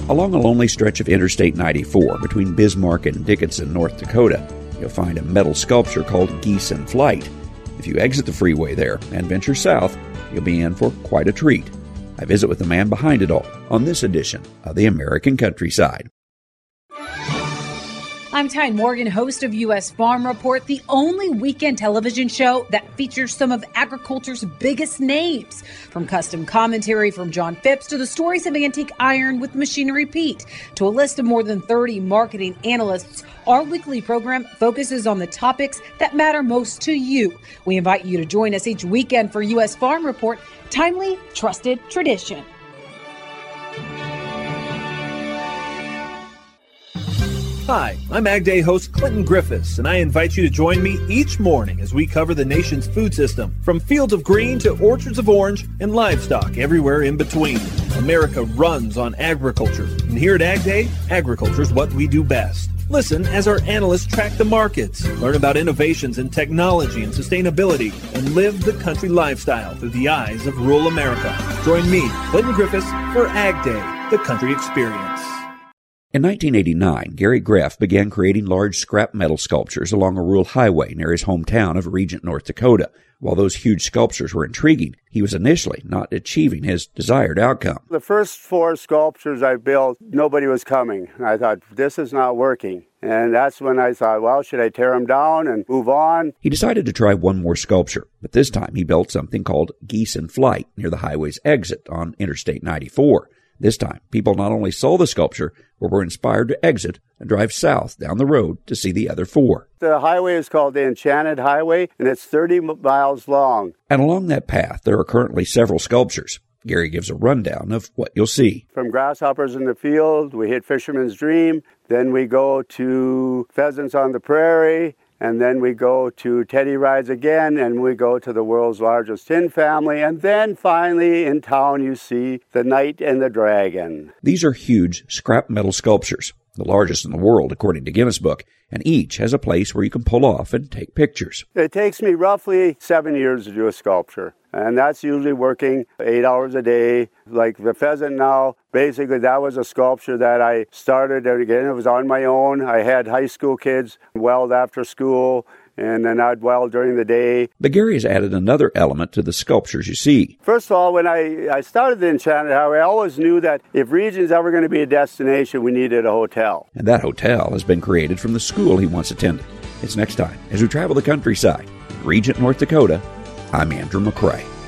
Along a lonely stretch of Interstate 94 between Bismarck and Dickinson, North Dakota, you'll find a metal sculpture called Geese in Flight. If you exit the freeway there and venture south, you'll be in for quite a treat. I visit with the man behind it all on this edition of the American Countryside. I'm Ty Morgan, host of U.S. Farm Report, the only weekend television show that features some of agriculture's biggest names. From custom commentary from John Phipps to the stories of antique iron with Machinery Pete to a list of more than 30 marketing analysts, our weekly program focuses on the topics that matter most to you. We invite you to join us each weekend for U.S. Farm Report, timely, trusted tradition. Hi, I'm Ag Day host Clinton Griffiths, and I invite you to join me each morning as we cover the nation's food system, from fields of green to orchards of orange and livestock everywhere in between. America runs on agriculture, and here at Ag Day, agriculture is what we do best. Listen as our analysts track the markets, learn about innovations in technology and sustainability, and live the country lifestyle through the eyes of rural America. Join me, Clinton Griffiths, for Ag Day, the country experience. In 1989, Gary Greff began creating large scrap metal sculptures along a rural highway near his hometown of Regent, North Dakota. While those huge sculptures were intriguing, he was initially not achieving his desired outcome. The first 4 sculptures I built, nobody was coming. I thought, this is not working. And that's when I thought, well, should I tear them down and move on? He decided to try one more sculpture, but this time he built something called Geese in Flight near the highway's exit on Interstate 94. This time, people not only saw the sculpture, but were inspired to exit and drive south down the road to see the other 4. The highway is called the Enchanted Highway, and it's 30 miles long. And along that path, there are currently several sculptures. Gary gives a rundown of what you'll see. From grasshoppers in the field, we hit Fisherman's Dream. Then we go to Pheasants on the Prairie. And then we go to Teddy Rides again, and we go to the world's largest tin family. And then finally in town you see the Knight and the Dragon. These are huge scrap metal sculptures, the largest in the world according to Guinness Book, and each has a place where you can pull off and take pictures. It takes me roughly 7 years to do a sculpture. And that's usually working 8 hours a day. Like the pheasant now, basically that was a sculpture that I started. Again, it was on my own. I had high school kids weld after school, and then I'd weld during the day. But Gary has added another element to the sculptures you see. First of all, when I started the Enchanted Highway, I always knew that if Regent's ever going to be a destination, we needed a hotel. And that hotel has been created from the school he once attended. It's next time as we travel the countryside. In Regent, North Dakota, I'm Andrew McCrae.